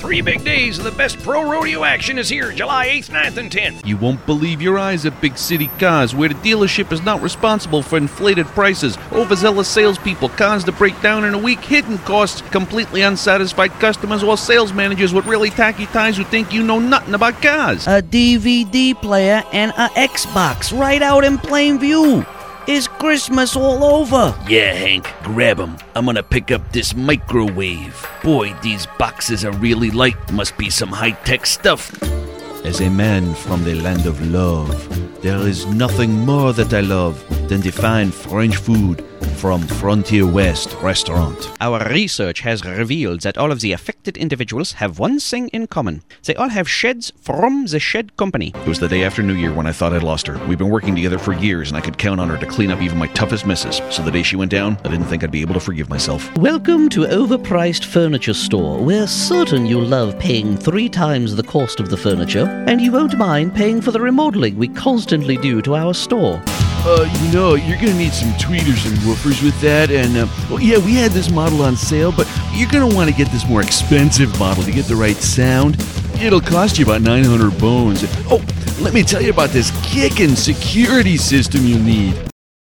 3 big days of the best pro rodeo action is here, July 8th, 9th, and 10th. You won't believe your eyes at Big City Cars, where the dealership is not responsible for inflated prices, overzealous salespeople, cars that break down in a week, hidden costs, completely unsatisfied customers, or sales managers with really tacky ties who think you know nothing about cars. A DVD player and a Xbox right out in plain view. It's Christmas all over. Yeah, Hank, grab 'em. I'm gonna pick up this microwave. Boy, these boxes are really light. Must be some high-tech stuff. As a man from the land of love, there is nothing more that I love than the fine French food from Frontier West Restaurant. Our research has revealed that all of the affected individuals have one thing in common. They all have sheds from the Shed Company. It was the day after New Year when I thought I'd lost her. We've been working together for years, and I could count on her to clean up even my toughest misses. So the day she went down, I didn't think I'd be able to forgive myself. Welcome to Overpriced Furniture Store. We're certain you'll love paying 3 times the cost of the furniture, and you won't mind paying for the remodeling we constantly do to our store. You're gonna need some tweeters and woofers with that, and, we had this model on sale, but you're gonna want to get this more expensive model to get the right sound. It'll cost you about 900 bones. Oh, let me tell you about this kickin' security system you need.